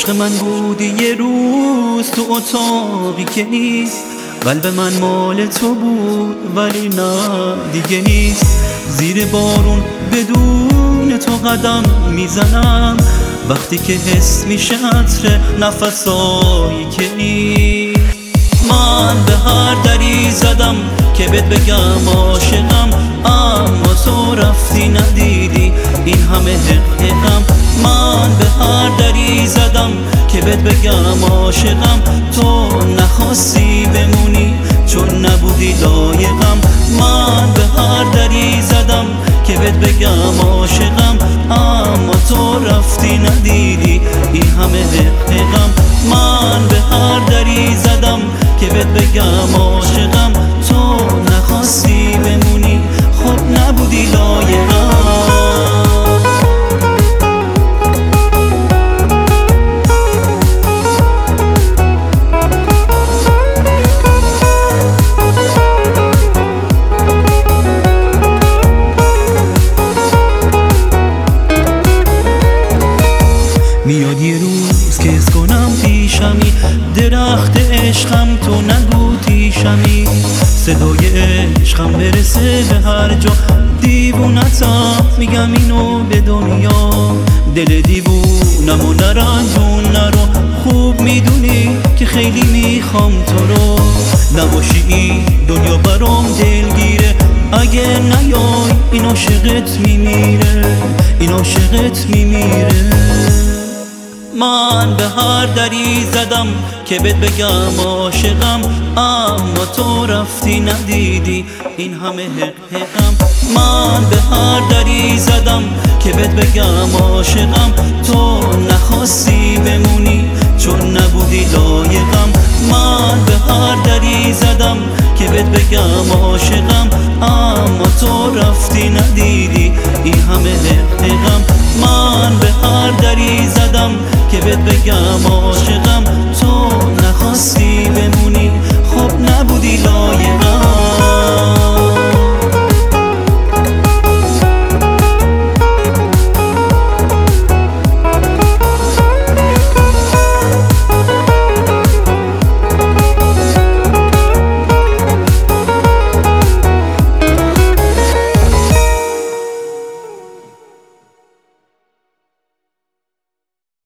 عشق من بودی یه روز تو اتاقی که نیست، قلب من مال تو بود ولی نه دیگه نیست. زیر بارون بدون تو قدم میزنم، وقتی که حس میشه عطر نفسایی که نیست. من به هر دری زدم که بهت بگم عاشقم، اما تو رفتی ندیدی این همه حقم. من به هر دری زدم که بهت بگم عاشقم، تو نخواستی بمونی چون نبودی لایقم. من به هر دری زدم که بهت بگم عاشقم، اما تو رفتی ندیدی این همه حقم. من به هر دری زدم که بهت بگم عاشقم، تو نخواستی بمونی خب نبودی لایقم. میاد یه روز که حس کنم پیشمی، درخت عشقم تو نگو تیشمی. صدای عشقم برسه به هر جا، دیوونتم میگم اینو به دنیا. دل دیوونم و نرنجون نرو، خوب میدونی که خیلی میخوام تو رو. نباشی این دنیا برام دلگیره، اگه نیای این عاشقت میمیره، این عاشقت میمیره. من به هر دری زدم که بهت بگم عاشقم، اما تو رفتی ندیدی این همه حقم. من به هر دری زدم که بهت بگم عاشقم، تو نخواستی بمونی چون نبودی لایقم. من به هر دری زدم که بهت بگم عاشقم، اما تو